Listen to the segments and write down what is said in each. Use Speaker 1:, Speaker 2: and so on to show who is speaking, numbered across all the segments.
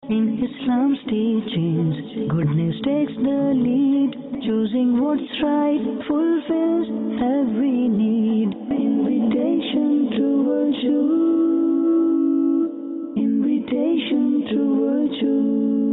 Speaker 1: In Islam's teachings, goodness takes the lead. Choosing what's right fulfills every need. Invitation to virtue. Invitation to virtue.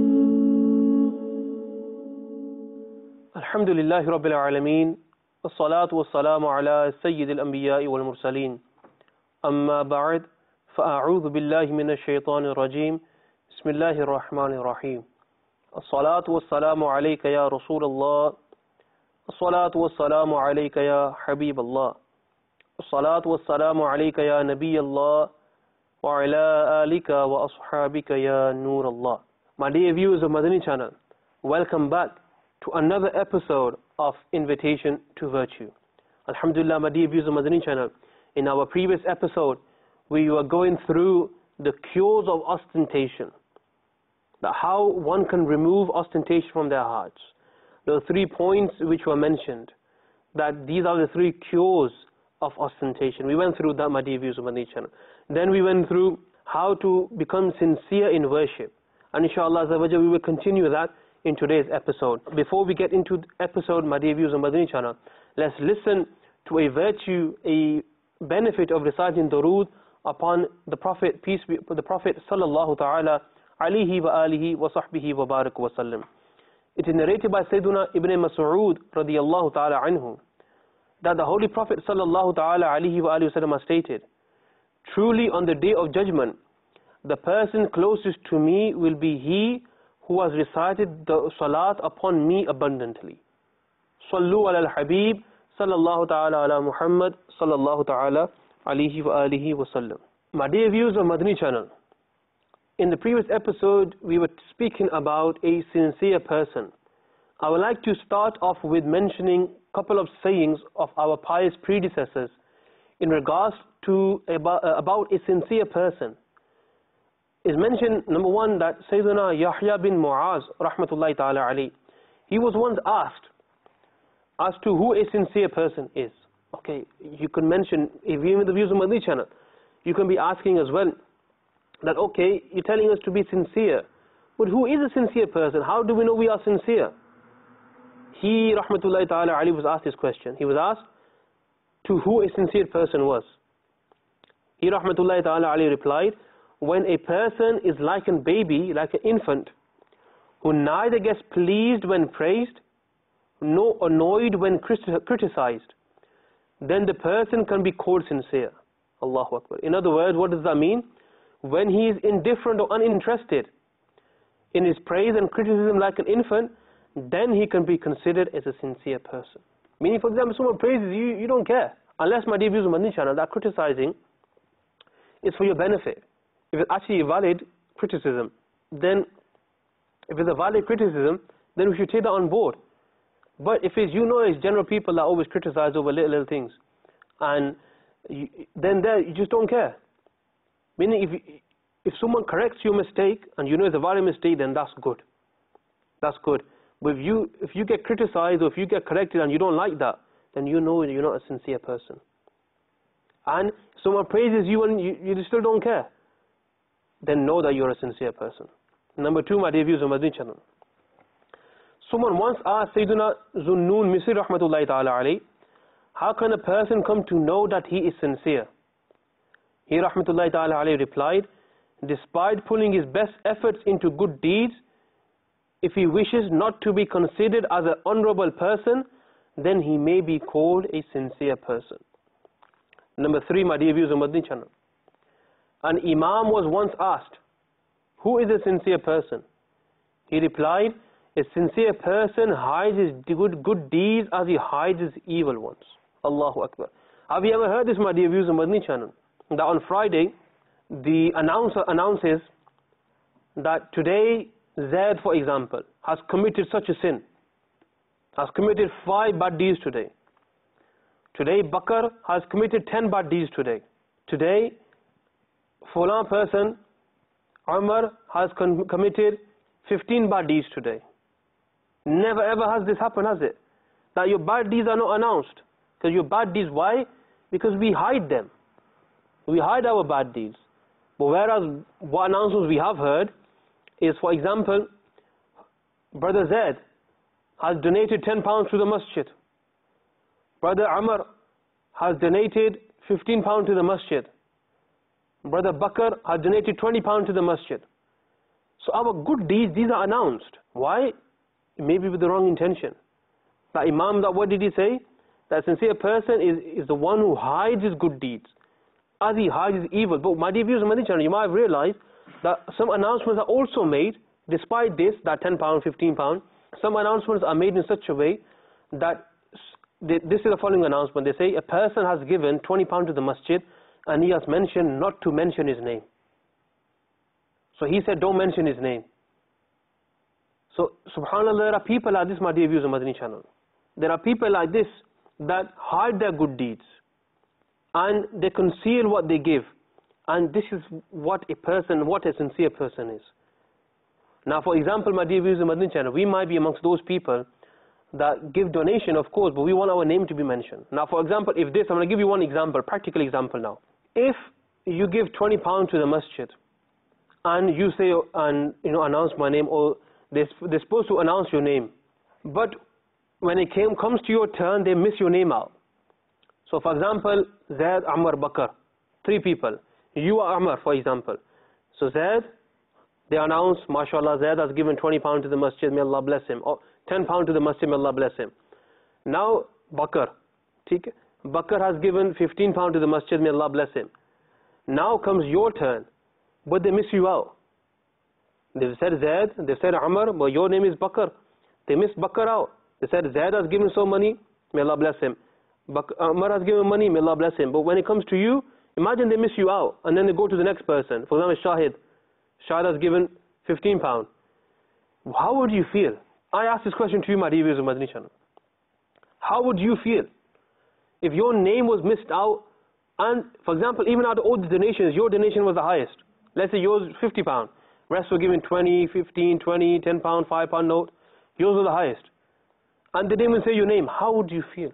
Speaker 2: Alhamdulillahi Rabbil Alameen. Wassalatu wassalamu ala Sayyidil Anbiya'i wal Mursaleen. Amma ba'd. فأعوذ بالله من الشيطان الرجيم. بسم الله الرحمن الرحيم. الصلاة والسلام عليك يا رسول الله. الصلاة والسلام عليك يا حبيب الله. الصلاة والسلام عليك يا نبي الله. وعلى آلك وأصحابك يا نور الله. My dear viewers of Madani channel, welcome back to another episode of Invitation to Virtue. Alhamdulillah, my dear viewers of Madani channel, in our previous episode we were going through the cures of ostentation, that how one can remove ostentation from their hearts. There are 3 points which were mentioned, that these are the 3 cures of ostentation. We went through that, my dear viewers of Madani channel. Then we went through how to become sincere in worship, and inshallah we will continue that in today's episode. Before we get into the episode, my dear viewers of Madani channel, let's listen to a virtue, a benefit of reciting Durood upon the Prophet, peace be upon the Prophet sallallahu ta'ala alayhi wa alihi wa sahbihi wa barak wa sallam. It is narrated by Sayyiduna Ibn Mas'ud radiyallahu ta'ala anhu that the Holy Prophet sallallahu ta'ala alayhi wa alihi wa sallam has stated, truly on the day of judgment, the person closest to me will be he who has recited the salat upon me abundantly. Sallu ala al-Habib sallallahu ta'ala ala Muhammad sallallahu ta'ala alayhi wa alihi wa sallam. My dear viewers of Madani channel, in the previous episode we were speaking about a sincere person. I would like to start off with mentioning a couple of sayings of our pious predecessors in regards to about a sincere person. Is mentioned, number 1, that Sayyidina Yahya bin Mu'az rahmatullahi ta'ala alayhi, he was once asked as to who a sincere person is. Okay, you can mention, if you in the views of Madani channel, you can be asking as well that, okay, you're telling us to be sincere, but who is a sincere person? How do we know we are sincere? He rahmatullahi ta'ala alayhi was asked this question. He was asked to who a sincere person was. He rahmatullahi ta'ala alayhi replied, when a person is like a baby, like an infant, who neither gets pleased when praised, nor annoyed when criticized, then the person can be called sincere. Allahu Akbar. In other words, what does that mean? When he is indifferent or uninterested in his praise and criticism like an infant, then he can be considered as a sincere person. Meaning, for example, someone praises you, you don't care. Unless, my dear viewers of Madani channel, that criticizing is for your benefit. If it's actually a valid criticism, then if it's a valid criticism, then we should take that on board. But if it's, it's general people that always criticize over little things, and then there you just don't care. Meaning, if someone corrects your mistake and it's a valid mistake, then that's good. That's good. But if you get criticized or if you get corrected and you don't like that, then you're not a sincere person. And someone praises you and you still don't care, then know that you're a sincere person. Number 2, my dear viewers of Madani channel. Someone once asked Sayyiduna Zunnun Misri rahmatullahi ta'ala alayhi, how can a person come to know that he is sincere? He rahmatullahi ta'ala alayhi replied, despite pulling his best efforts into good deeds, if he wishes not to be considered as an honorable person, then he may be called a sincere person. Number 3, my dear viewers of Madani channel. An imam was once asked, who is a sincere person? He replied, a sincere person hides his good deeds as he hides his evil ones. Allahu Akbar. Have you ever heard this, my dear viewers of Madani channel? That on Friday, the announcer announces that today Zaid, for example, has committed such a sin, has committed 5 bad deeds today. Today Bakr has committed 10 bad deeds today. Today, Fulan person, Umar, has committed 15 bad deeds today. Never ever has this happened, has it? That your bad deeds are not announced. Because your bad deeds, why? Because we hide them. We hide our bad deeds. But whereas what announcements we have heard is, for example, Brother Zaid has donated £10 to the masjid. Brother Amr has donated £15 to the masjid. Brother Bakr has donated £20 to the masjid. So our good deeds, these are announced. Why? Maybe with the wrong intention. The Imam, what did he say? That sincere person is the one who hides his good deeds as he hides his evil. But my dear viewers on Madani channel, you might have realized that some announcements are also made, despite this, that £10, £15, some announcements are made in such a way that this is the following announcement. They say a person has given £20 to the masjid and he has mentioned not to mention his name. So he said don't mention his name. So subhanAllah, there are people like this, my dear viewers on Madani channel. There are people like this that hide their good deeds and they conceal what they give. And this is what a sincere person is. Now, for example, my dear viewers on Madani channel, we might be amongst those people that give donation, of course, but we want our name to be mentioned. Now, for example, I'm going to give you one example, practical example now. If you give £20 to the masjid and you say, announce my name, or they're supposed to announce your name, but when it comes to your turn, they miss your name out. So, for example, Zaid, Amr, Bakr, 3 people. You are Amr, for example. So Zaid, they announce, mashallah, Zaid has given £20 to the masjid, may Allah bless him. Or £10 to the masjid, may Allah bless him. Now, Bakr, Bakr has given £15 to the masjid, may Allah bless him. Now comes your turn, but they miss you out. They've said Zaid, they've said Amr, but your name is Bakr. They missed Bakr out. They said Zaid has given so money, may Allah bless him. Amr has given money, may Allah bless him. But when it comes to you, imagine they miss you out, and then they go to the next person. For example, Shahid. Shahid has given £15. How would you feel? I ask this question to you, my dear viewers of Madani channel. How would you feel if your name was missed out, and, for example, even out of all the donations, your donation was the highest? Let's say yours £50. Rest were given 20, 15, 20, £10, £5 note. Yours was the highest. And they didn't even say your name. How would you feel?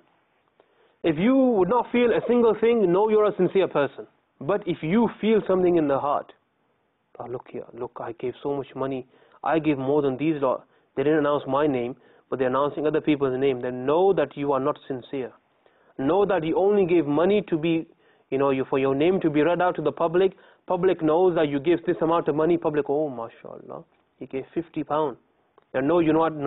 Speaker 2: If you would not feel a single thing, know you're a sincere person. But if you feel something in the heart, oh, look here, look, I gave so much money, I gave more than these lot. They didn't announce my name, but they're announcing other people's name. Then know that you are not sincere. Know that you only gave money to be, for your name to be read out to the public. Public knows that you gave this amount of money. Public, oh, mashallah, he gave £50. And know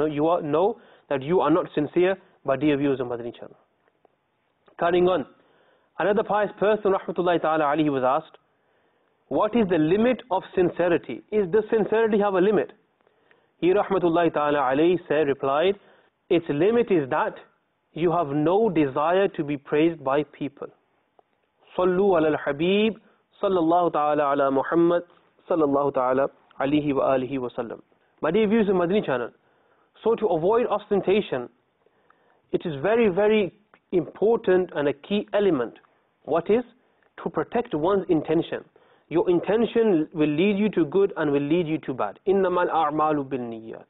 Speaker 2: that you are not sincere, but dear viewers of Madani channel. Carrying on, another pious person, rahmatullahi ta'ala alayhi, was asked, what is the limit of sincerity? Does sincerity have a limit? He, rahmatullahi ta'ala alayhi, replied, its limit is that you have no desire to be praised by people. Sallu ala al-habib, sallallahu ta'ala ala Muhammad, sallallahu ta'ala alayhi wa alihi wa sallam. My dear viewers of Madani channel, so to avoid ostentation, it is very, very important and a key element. What is? To protect one's intention. Your intention will lead you to good and will lead you to bad. إِنَّمَا الْأَعْمَالُ بِالنِّيَّاتِ.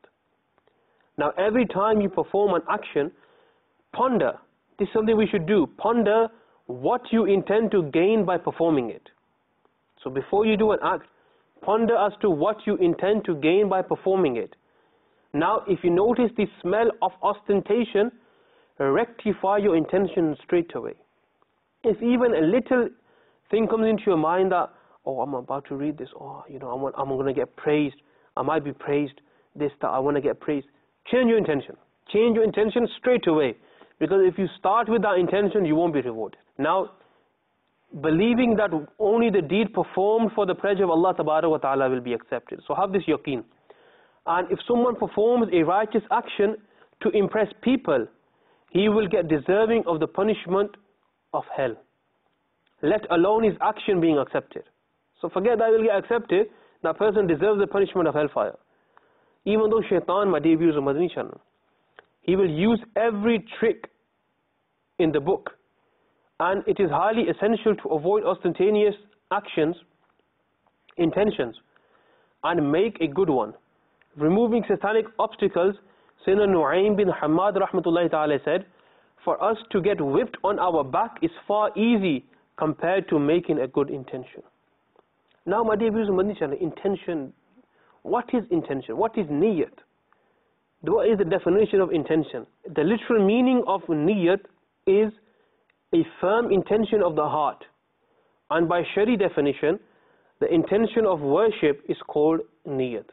Speaker 2: Now every time you perform an action, ponder. This is something we should do. Ponder what you intend to gain by performing it. So before you do an act, ponder as to what you intend to gain by performing it. Now if you notice the smell of ostentation, rectify your intention straight away. If even a little thing comes into your mind that, oh, I'm about to read this, oh, I'm going to get praised, I might be praised, that I want to get praised. Change your intention. Change your intention straight away. Because if you start with that intention, you won't be rewarded. Now, believing that only the deed performed for the pleasure of Allah wa ta'ala will be accepted. So have this yaqeen. And if someone performs a righteous action to impress people, he will get deserving of the punishment of hell, let alone his action being accepted. So forget that he will get accepted, that person deserves the punishment of hellfire. Even though shaitan, my dear viewers of Madani channel, he will use every trick in the book, and it is highly essential to avoid ostentatious actions, intentions, and make a good one. Removing satanic obstacles, Sayyidina Nu'aym bin Hamad rahmatullahi ta'ala said, for us to get whipped on our back is far easy compared to making a good intention. Now, my dear viewers of Madani channel, intention, What is intention? What is niyyat? What is the definition of intention? The literal meaning of niyyat is a firm intention of the heart. And by Shari definition, the intention of worship is called niyyat.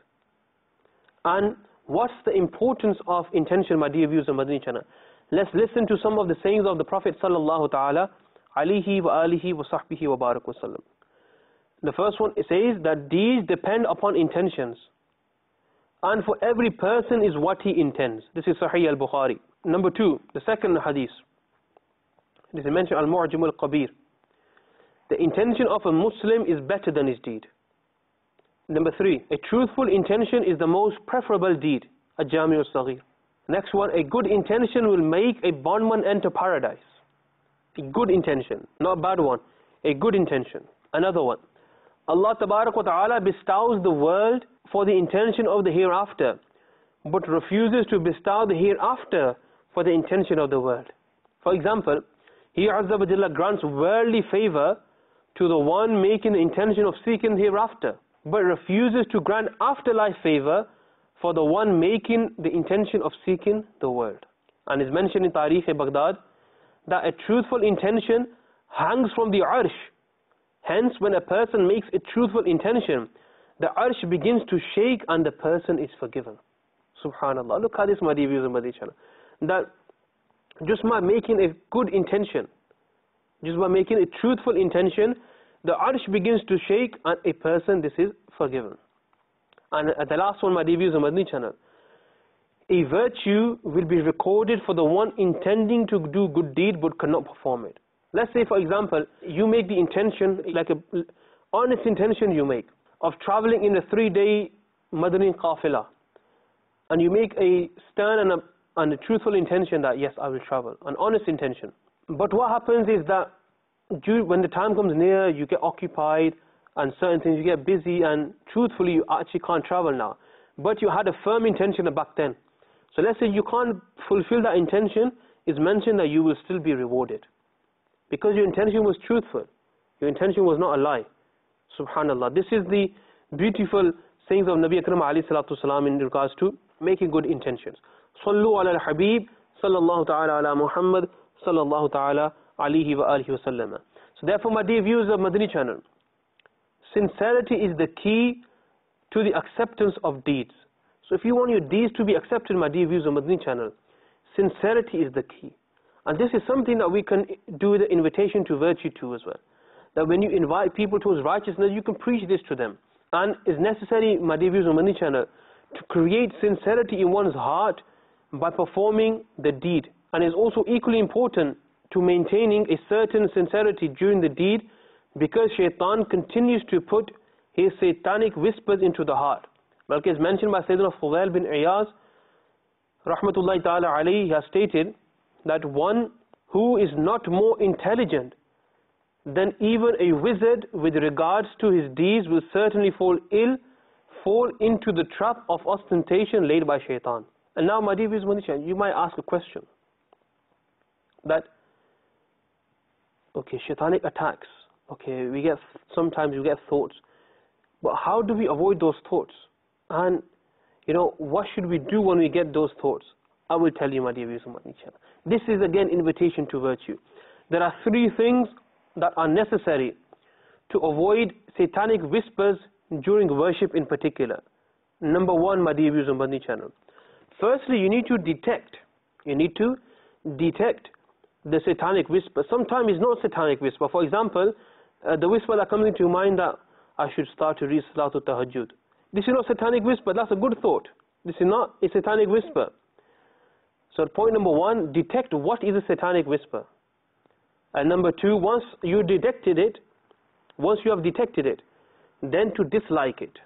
Speaker 2: And what's the importance of intention, my dear viewers of Madani channel? Let's listen to some of the sayings of the Prophet sallallahu ta'ala alayhi wa alihi wa sahbihi wa barak wa sallam. The first one, it says that deeds depend upon intentions, and for every person is what he intends. This is Sahih al-Bukhari. Number 2, the second hadith, this is mentioned al-Mu'jam al-Qabir. The intention of a Muslim is better than his deed. Number 3, a truthful intention is the most preferable deed. Al-Jami' al-Saghir. Next one, a good intention will make a bondman enter paradise. A good intention, not a bad one, a good intention. Another one, Allah Tabarak wa Ta'ala bestows the world for the intention of the hereafter, but refuses to bestow the hereafter for the intention of the world. For example, He Azza wa Jalla grants worldly favor to the one making the intention of seeking the hereafter, but refuses to grant afterlife favor for the one making the intention of seeking the world. And is mentioned in Tarikh-e-Baghdad that a truthful intention hangs from the arsh. Hence, when a person makes a truthful intention, the arsh begins to shake and the person is forgiven. Subhanallah. Look at this, my dear viewers and Madani channel. That just by making a good intention, just by making a truthful intention, the arsh begins to shake and a person, this is forgiven. And the last one, my dear viewers and Madani channel, a virtue will be recorded for the one intending to do good deed but cannot perform it. Let's say, for example, you make the intention, like a honest intention you make, of traveling in a 3-day Madani qafila, and you make a stern and a truthful intention that yes, I will travel, an honest intention. But what happens is that when the time comes near, you get occupied and certain things, you get busy, and truthfully you actually can't travel now. But you had a firm intention back then. So let's say you can't fulfill that intention, it's mentioned that you will still be rewarded. Because your intention was truthful. Your intention was not a lie. Subhanallah. This is the beautiful sayings of Nabi Akram alayhi salatu salam in regards to making good intentions. Sallu ala al-Habib, sallallahu ta'ala ala Muhammad, sallallahu ta'ala alayhi wa alihi wa sallam. So therefore, my dear viewers of Madani channel, sincerity is the key to the acceptance of deeds. So if you want your deeds to be accepted, my dear viewers of Madani channel, sincerity is the key. And this is something that we can do the invitation to virtue to as well. That when you invite people towards righteousness, you can preach this to them. And it's necessary, my dear viewers of Madani channel, to create sincerity in one's heart by performing the deed. And it's also equally important to maintaining a certain sincerity during the deed, because shaitan continues to put his satanic whispers into the heart. Like is mentioned by Sayyidina Fudail bin Iyaz, rahmatullahi ta'ala alayhi, he has stated that one who is not more intelligent than even a wizard with regards to his deeds will certainly fall into the trap of ostentation laid by shaitan. And now, my dear viewers, you might ask a question that, okay, shaitanic attacks, okay, sometimes we get thoughts, but how do we avoid those thoughts? And, what should we do when we get those thoughts? I will tell you, my dear viewers, this is again invitation to virtue. There are 3 things that are necessary to avoid satanic whispers during worship in particular. Number 1, my dear viewers on Madani channel. Firstly, you need to detect the satanic whisper. Sometimes it's not satanic whisper. For example, the whisper that comes into your mind that I should start to read Salatul Tahajjud. This is not satanic whisper, that's a good thought. This is not a satanic whisper. So point number 1, detect what is a satanic whisper. And number 2, once you have detected it, then to dislike it.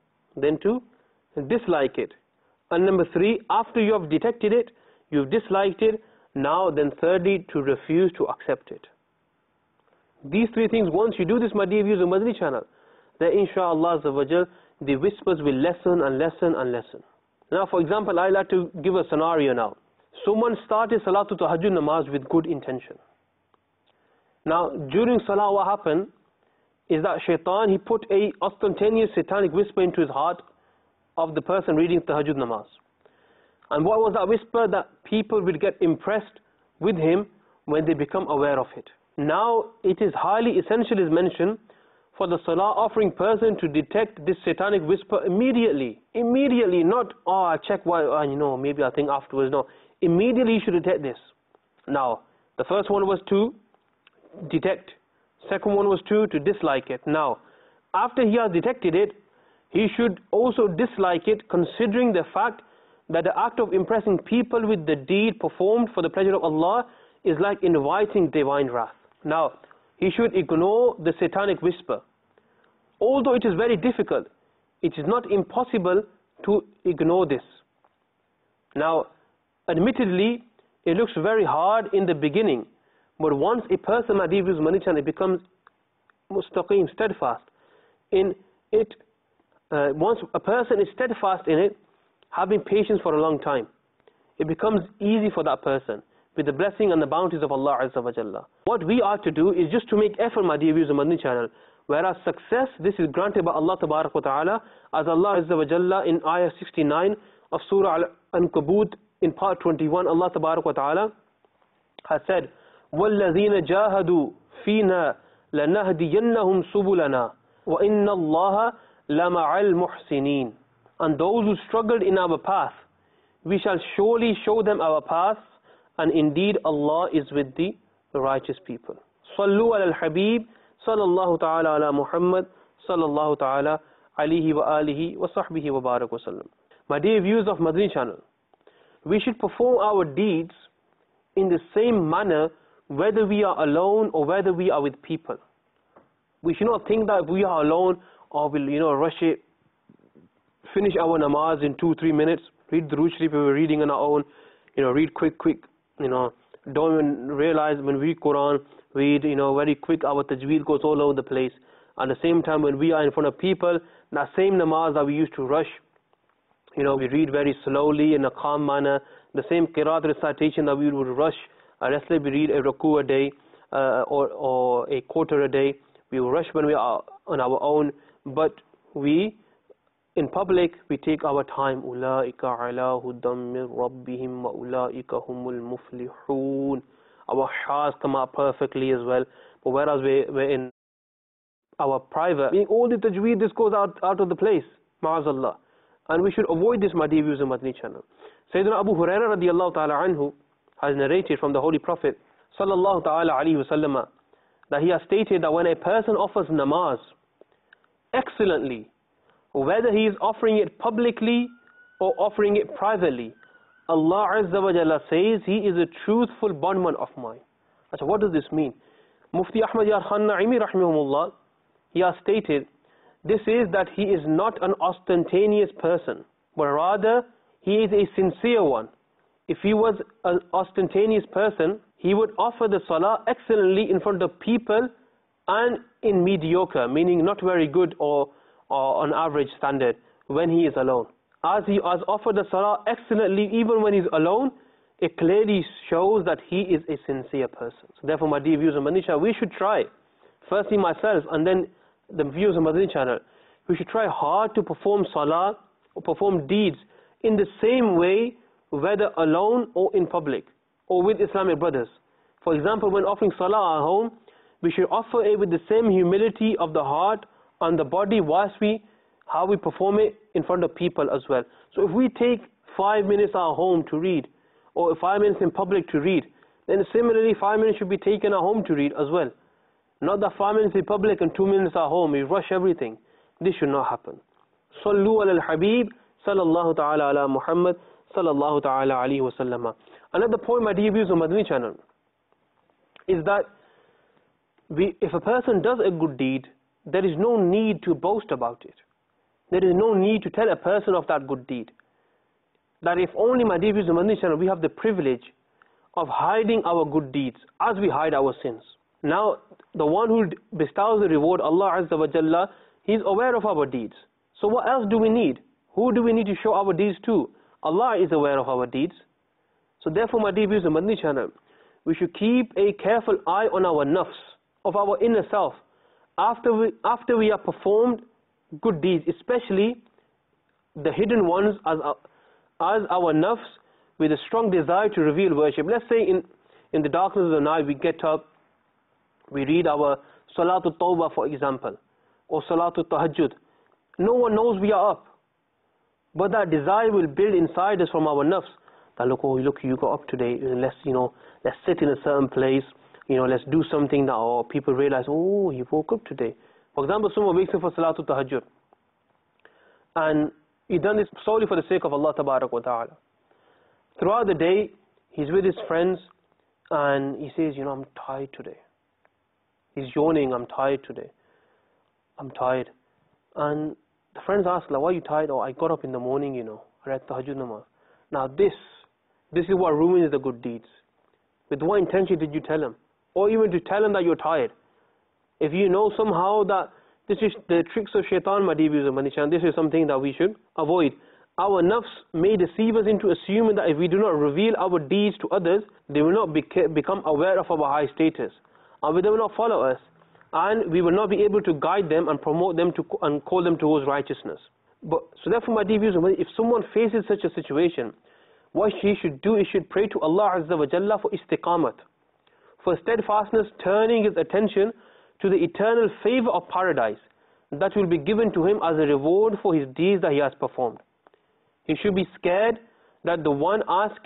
Speaker 2: And number 3, after you have detected it, you've disliked it, now then thirdly, to refuse to accept it. These 3 things, once you do this, my dear viewers of Madani channel, then inshallah the whispers will lessen and lessen and lessen. Now, for example, I'd like to give a scenario now. Someone started Salatul Tahajjud namaz with good intention. Now, during Salah, what happened is that shaitan, he put a ostentatious satanic whisper into his heart of the person reading Tahajjud namaz. And what was that whisper? That people will get impressed with him when they become aware of it. Now it is highly essential, is mentioned, for the salah offering person to detect this satanic whisper immediately. Immediately, not, oh, I check why, maybe I think afterwards. No, immediately you should detect this. Now, the first one was to detect. Second one was to dislike it. Now, after he has detected it, he should also dislike it, considering the fact that the act of impressing people with the deed performed for the pleasure of Allah is like inviting divine wrath. Now, he should ignore the satanic whisper. Although it is very difficult, it is not impossible to ignore this. Now, admittedly, it looks very hard in the beginning, but once a person, my dear viewers, it becomes mustaqim, steadfast in it, once a person is steadfast in it, having patience for a long time, it becomes easy for that person with the blessing and the bounties of Allah Azza wa Jalla. What we are to do is just to make effort, my dear viewers, on Madani channel, whereas success, this is granted by Allah Tabarak wa Ta'ala, as Allah Azza wa Jalla in ayah 69 of Surah Al-Ankabut in part 21, Allah Tabarak wa Ta'ala has said, وَالَّذِينَ جَاهَدُوا فِينَا لَنَهْدِيَنَّهُمْ سُبُلَنَا وَإِنَّ اللَّهَ لَمَعَ الْمُحْسِنِينَ. And those who struggled in our path, we shall surely show them our path, and indeed Allah is with the righteous people. Sallu ala al-Habib, sallallahu ta'ala ala Muhammad, sallallahu ta'ala alayhi wa alihi wa sahbihi wa barak wa sallam. My dear viewers of Madani channel, we should perform our deeds in the same manner whether we are alone or whether we are with people. We should not think that if we are alone, or we'll rush it, finish our namaz in 2-3 minutes, read the Durood Sharif we were reading on our own, read quick, don't even realize when we read Quran, read, very quick, our tajweed goes all over the place. At the same time, when we are in front of people, that same namaz that we used to rush, we read very slowly in a calm manner. The same qiraat recitation that we would rush, let's say we read a ruku a day, or a quarter a day, we will rush when we are on our own, but we, in public, we take our time. أُولَٰئِكَ عَلَىٰ هُدًى مِّن رَبِّهِمْ وَأُولَٰئِكَ هُمُ الْمُفْلِحُونَ. Our ha's come out perfectly as well. But whereas we're in our private, all the tajweed, this goes out of the place. Ma'azallah. And we should avoid this, my dear viewers on Madani channel. Sayyidina Abu Hurairah radiallahu ta'ala anhu has narrated from the Holy Prophet sallallahu ta'ala alayhi wa sallam that he has stated that when a person offers namaz excellently, whether he is offering it publicly or offering it privately, Allah Azza wa Jalla says he is a truthful bondman of mine. So what does this mean? Mufti Ahmad Yar Khan Naimi rahimahumullah, he has stated, this is that he is not an ostentatious person, but rather he is a sincere one. If he was an ostentatious person, he would offer the salah excellently in front of people and in mediocre, meaning not very good or on average standard, when he is alone. As he has offered the salah excellently even when he is alone, it clearly shows that he is a sincere person. So therefore, my dear viewers of Madani channel, we should try, firstly myself and then the viewers of Madani channel, we should try hard to perform salah or perform deeds in the same way, whether alone or in public or with Islamic brothers. For example, when offering salah at home, we should offer it with the same humility of the heart and the body whilst how we perform it in front of people as well. So if we take 5 minutes at home to read, or 5 minutes in public to read, then similarly 5 minutes should be taken at home to read as well. Not that 5 minutes in public and 2 minutes at home, we rush everything. This should not happen. Sallu ala al-Habib, sallallahu ta'ala ala Muhammad, sallallahu ta'ala alayhi wa sallam. Another point, my dear viewers on Madani channel, is that if a person does a good deed, there is no need to boast about it. There is no need to tell a person of that good deed. That if only, my dear viewers on Madani channel, we have the privilege of hiding our good deeds as we hide our sins. Now, the one who bestows the reward, Allah Azza wa Jalla, He is aware of our deeds. So what else do we need? Who do we need to show our deeds to? Allah is aware of our deeds. So therefore, my dear viewers on Madani channel, we should keep a careful eye on our nafs, of our inner self, after we have performed good deeds, especially the hidden ones as our nafs with a strong desire to reveal worship. Let's say in the darkness of the night we get up, we read our Salatul Tawbah, for example, or Salatul Tahajjud. No one knows we are up, but that desire will build inside us from our nafs. That look, you got up today, let's sit in a certain place, let's do something that people realize, oh, he woke up today. For example, someone wakes up for Salatul Tahajjud, and he done this solely for the sake of Allah Tabarak wa Ta'ala. Throughout the day, he's with his friends, and he says, I'm tired today. He's yawning, I'm tired today. I'm tired. And the friends ask, why are you tired? Oh, I got up in the morning, I read Tahajjud Namaz. Now this is what ruins the good deeds. With what intention did you tell him? Or even to tell him that you're tired. If you know somehow that this is the tricks of shaitan, my dear viewers, this is something that we should avoid. Our nafs may deceive us into assuming that if we do not reveal our deeds to others, they will not become aware of our high status, and they will not follow us, and we will not be able to guide them and promote them and call them towards righteousness. So therefore, my dear viewers, if someone faces such a situation, what he should do is should pray to Allah Azza wa Jalla for istiqamat, for steadfastness, turning his attention to the eternal favor of paradise that will be given to him as a reward for his deeds that he has performed. He should be scared that the one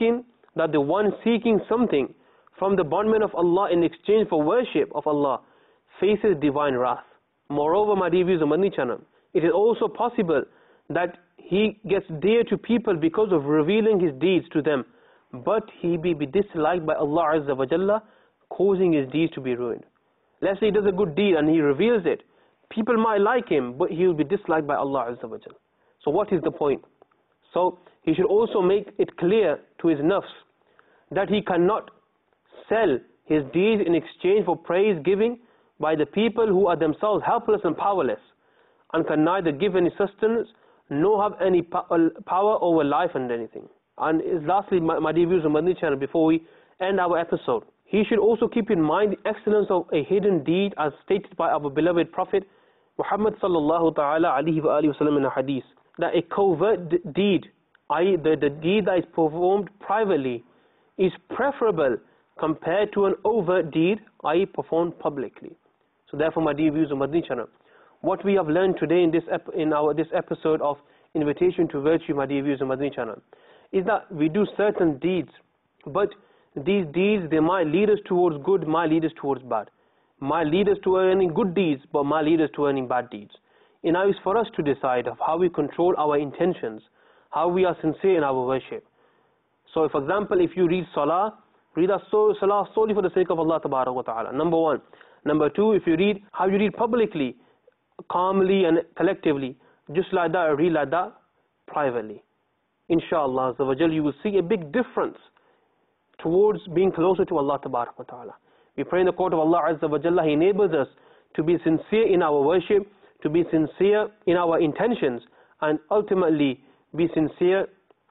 Speaker 2: seeking something from the bondmen of Allah in exchange for worship of Allah faces divine wrath. Moreover, my dear viewers of Madani channel, it is also possible that he gets dear to people because of revealing his deeds to them, but he be disliked by Allah Azza wa Jalla, causing his deeds to be ruined. Let's say he does a good deed and he reveals it. People might like him, but he will be disliked by Allah Azza wa Jalla. So what is the point? So he should also make it clear to his nafs that he cannot sell his deeds in exchange for praise giving by the people who are themselves helpless and powerless, and can neither give any sustenance nor have any power over life and anything. And lastly, my dear viewers on Madani channel, before we end our episode, he should also keep in mind the excellence of a hidden deed as stated by our beloved Prophet Muhammad sallallahu ta'ala alayhi wa alihi wa sallam in a hadith, that a covert deed, i.e. the deed that is performed privately, is preferable compared to an overt deed, i.e. performed publicly. So therefore, my dear viewers of Madani channel, what we have learned today in this episode of Invitation to Virtue, my dear viewers of Madani channel, is that we do certain deeds, but these deeds, they might lead us towards good, might lead us towards bad, might lead us to earning good deeds, but might lead us to earning bad deeds. And now it's for us to decide of how we control our intentions, how we are sincere in our worship. So, for example, if you read Salah, read Salah solely for the sake of Allah Tabarak wa Ta'ala, number one. Number two, if you read, how you read publicly, calmly and collectively, just like that, or read like that, privately. Inshallah, you will see a big difference towards being closer to Allah Tabarak wa Ta'ala. We pray in the court of Allah Azza wa Jalla, He enables us to be sincere in our worship, to be sincere in our intentions, and ultimately be sincere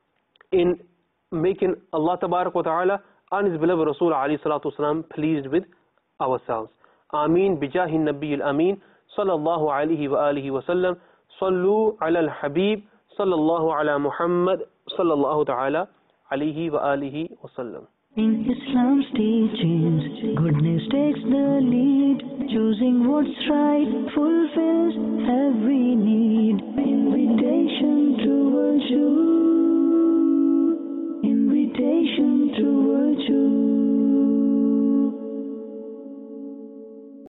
Speaker 2: in making Allah Tabarak wa Ta'ala and His beloved Rasul alayhi salatu wasalam pleased with ourselves. Ameen bijahi nabiyil ameen sallallahu alayhi wa alihi wa sallam. Sallu ala al-habib sallallahu ala Muhammad sallallahu ta'ala alayhi wa alihi wa sallam.
Speaker 1: In Islam's teachings, goodness takes the lead. Choosing what's right fulfills every need. Invitation to virtue.